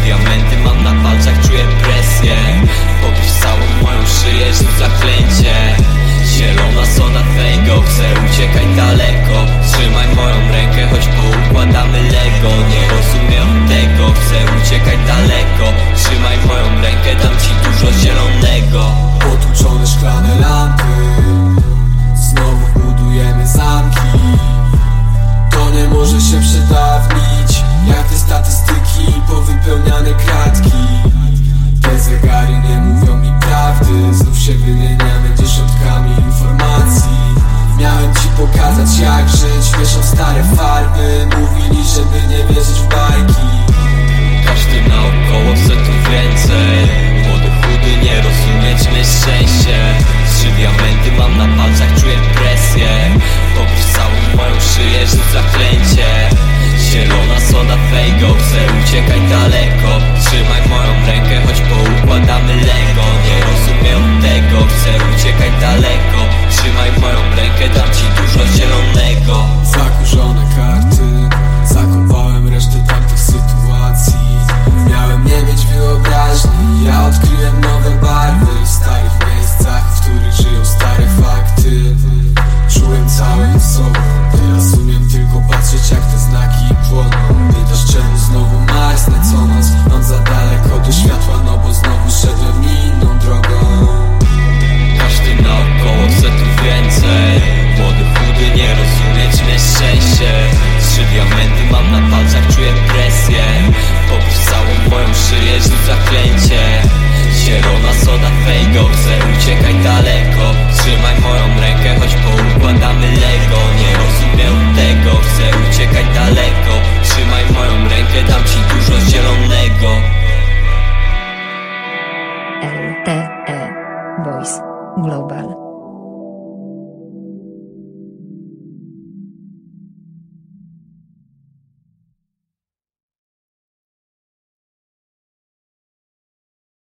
diamenty mam na palcach, czuję presję. Pokryć całą moją szyję, rzuć zaklęcie. Zielona soda Faygo, chcę uciekaj daleko. Trzymaj moją rękę, choć poukładamy Lego. Nie rozumiem tego, chcę uciekaj daleko. Trzymaj moją rękę, dam ci dużo zielonego. Potłuczone szklane lampy, znowu budujemy zamki. To nie może się przedawnić, jak te statystyki, powypełniane kratki. Te zegary nie mówią mi prawdy, znów się wymieniamy dziesiątkami informacji. Miałem ci pokazać jak żyć, wieszą stare farby. Mówili, żeby nie wierzyć w bajki. Każdy naokoło chce tu więcej. Młody, chudy, nie rozumie czym jest szczęście. 3 diamenty mam na palcach, czuję presję. Pokryć całą moją szyję, rzuć zaklęcie. Zielona soda Faygo, chcę uciekaj daleko. Trzymaj moją rękę, choć poukładamy Lego. Nie rozumiem tego, chcę uciekaj daleko. Trzymaj moją rękę, dam ci dużo zielonego. Zakurzone karty, zakopałem resztę tamtych sytuacji. Miałem nie mieć wyobraźni, ja odkryłem nowe barwy w starych miejscach, w których żyją stare fakty. Czułem całym sobą, teraz umiem tylko patrzeć jak te znaki płoną. Pytasz czemu znowu marznę co noc, mam za daleko do światła, no bo znowu szedłem inną drogą. Każdy naokoło chce tu więcej. Młody, chudy, nie rozumie czym jest szczęście. 3 diamenty mam na palcach, czuję presję. Pokryć całą moją szyję, rzuć zaklęcie. Zielona soda Faygo, chcę uciekaj daleko. Trzymaj moją rękę, choć poukładamy Lego. Nie rozumiem tego, chcę uciekaj daleko. Trzymaj moją rękę, dam ci dużo zielonego. LTE Voice Global.